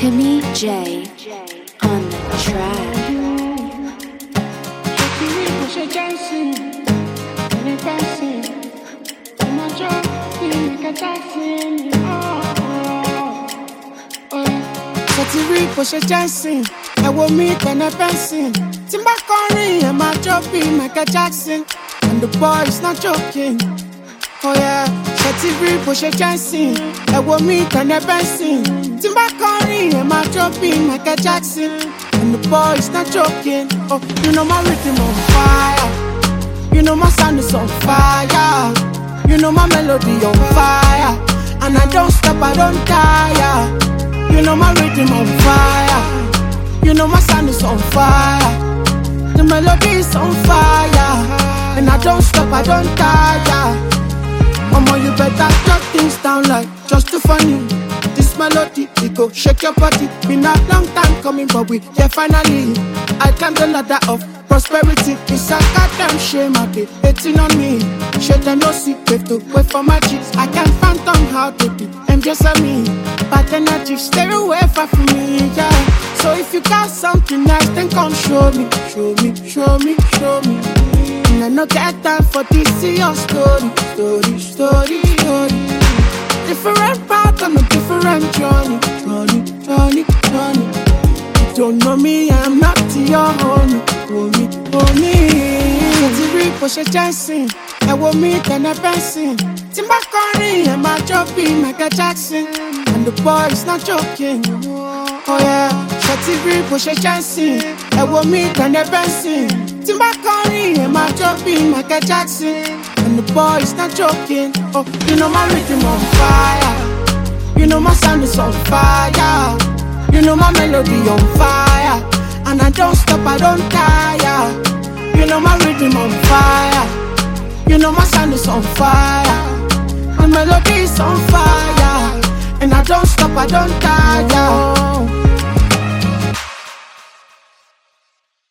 Timmy J on the track. Rí bó ṣe jẹ́sìn, ẹ wo mi tẹ̀lé bẹ́sìn. Tí n bá kọrin, ẹ máa jó bí Michael Jackson. And the boy is not joking. Oh yeah, ṣe ti rí bó ṣe jẹ́sìn, ẹ wo mi tẹ̀lé bẹ́sìn. Tí n bá kọrin, ẹ máa jó bí Michael Jackson. And the boy is not joking. Oh, you know my rhythm on fire. You know my sound is on fire. You know my melody on fire. And I don't stop, I don't tire. You know my rhythm on fire. You know my sound is on fire. The melody is on fire. And I don't stop, I don't tire. Mama, you better shut things down like just too funny. This melody, it go shake your body. Been a long time coming, but we here finally. I climb the ladder of prosperity. It's a goddamn shame I be hating on me. Shit, I no secret to wait for my cheeks. I can't phantom how to be. I'm just a me. Bad energy, stay away far from me, yeah. So if you got something nice, then come show me. Show me, show me, show me. And I no get time for this, see your story. Story, story, story. Different path on a different journey. Journey, journey, journey. You don't know me, I'm not to your homie. Homie, homie. Ti rí bó ṣe jẹ́sìn, ẹ wo mi tẹ̀lé bẹ́sìn. Tí n bá kọrin, ẹ máa jó bí Michael Jackson. And the boy is not joking. Oh yeah, ṣe ti rí bó ṣe jẹ́sìn, ẹ wo mi tẹ̀lé bẹ́sìn. Tí n bá kọrin, ẹ máa jó bí Michael Jackson. And the boy is not joking. Oh, you know my rhythm on fire. You know my sound is on fire. You know my melody on fire. And I don't stop, I don't tire. You know my rhythm on fire. You know my sound is on fire. My melody is on fire. And I don't stop, I don't tire.